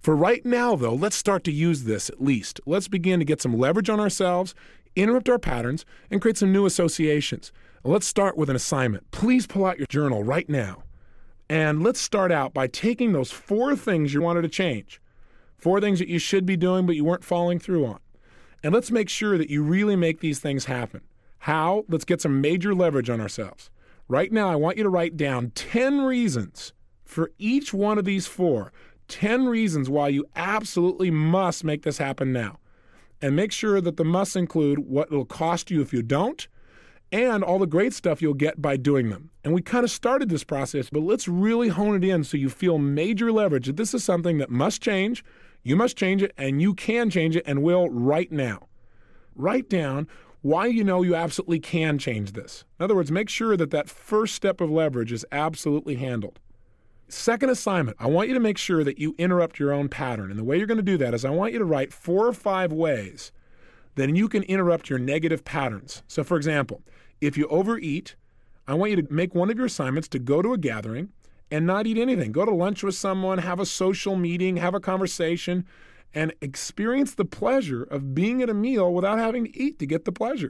For right now, though, let's start to use this at least. Let's begin to get some leverage on ourselves, interrupt our patterns, and create some new associations. Let's start with an assignment. Please pull out your journal right now. And let's start out by taking those 4 things you wanted to change, 4 things that you should be doing but you weren't following through on. And let's make sure that you really make these things happen. How? Let's get some major leverage on ourselves. Right now, I want you to write down 10 reasons for each one of these 4. 10 reasons why you absolutely must make this happen now. And make sure that the musts include what it'll cost you if you don't, and all the great stuff you'll get by doing them. And we kind of started this process, but let's really hone it in so you feel major leverage that this is something that must change, you must change it, and you can change it and will right now. Write down why you know you absolutely can change this. In other words, make sure that that first step of leverage is absolutely handled. Second assignment, I want you to make sure that you interrupt your own pattern. And the way you're going to do that is I want you to write 4 or 5 ways that you can interrupt your negative patterns. So for example, if you overeat, I want you to make one of your assignments to go to a gathering and not eat anything. Go to lunch with someone, have a social meeting, have a conversation, and experience the pleasure of being at a meal without having to eat to get the pleasure.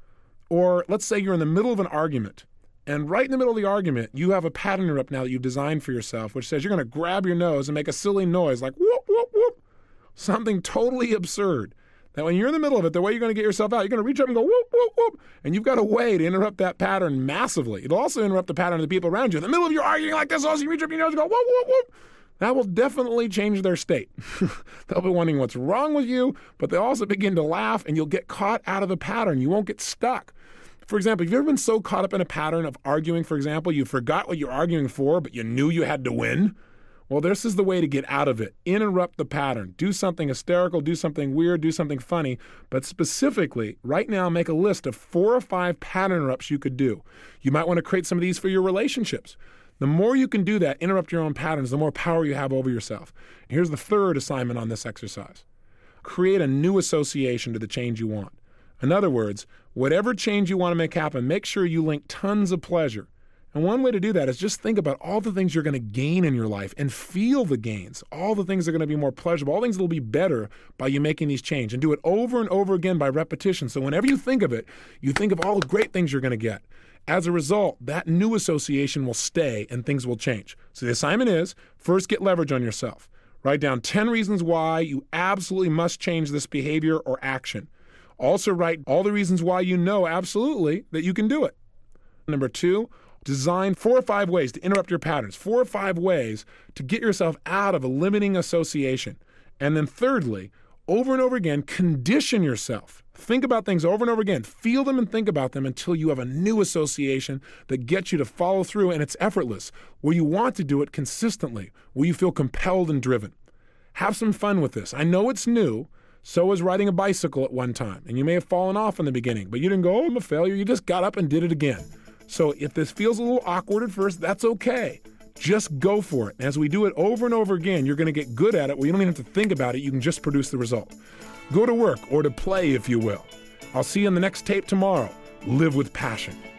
Or let's say you're in the middle of an argument, and right in the middle of the argument, you have a pattern interrupt now that you've designed for yourself, which says you're going to grab your nose and make a silly noise like whoop, whoop, whoop. Something totally absurd. That when you're in the middle of it, the way you're going to get yourself out, you're going to reach up and go whoop, whoop, whoop. And you've got a way to interrupt that pattern massively. It'll also interrupt the pattern of the people around you. In the middle of you arguing like this, also you reach up your nose and go whoop, whoop, whoop. That will definitely change their state. They'll be wondering what's wrong with you, but they'll also begin to laugh and you'll get caught out of the pattern. You won't get stuck. For example, have you ever been so caught up in a pattern of arguing, for example, you forgot what you're arguing for, but you knew you had to win? Well, this is the way to get out of it. Interrupt the pattern. Do something hysterical, do something weird, do something funny, but specifically, right now, make a list of 4 or 5 pattern interrupts you could do. You might want to create some of these for your relationships. The more you can do that, interrupt your own patterns, the more power you have over yourself. Here's the third assignment on this exercise. Create a new association to the change you want. In other words, whatever change you want to make happen, make sure you link tons of pleasure. And one way to do that is just think about all the things you're going to gain in your life and feel the gains, all the things that are going to be more pleasurable, all things that will be better by you making these changes. And do it over and over again by repetition. So whenever you think of it, you think of all the great things you're going to get. As a result, that new association will stay and things will change. So the assignment is, first get leverage on yourself. Write down 10 reasons why you absolutely must change this behavior or action. Also write all the reasons why you know absolutely that you can do it. Number 2, design 4 or 5 ways to interrupt your patterns, 4 or 5 ways to get yourself out of a limiting association. And then thirdly, over and over again, condition yourself. Think about things over and over again. Feel them and think about them until you have a new association that gets you to follow through, and it's effortless, where you want to do it consistently, where you feel compelled and driven. Have some fun with this. I know it's new. So was riding a bicycle at one time, and you may have fallen off in the beginning, but you didn't go, oh, I'm a failure. You just got up and did it again. So if this feels a little awkward at first, that's okay. Just go for it. And as we do it over and over again, you're going to get good at it where you don't even have to think about it. You can just produce the result. Go to work or to play, if you will. I'll see you on the next tape tomorrow. Live with passion.